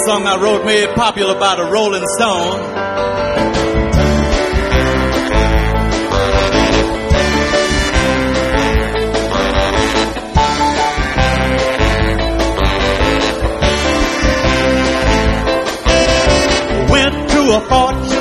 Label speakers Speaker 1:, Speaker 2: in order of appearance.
Speaker 1: song I wrote made popular by the Rolling Stone. Went to a fortune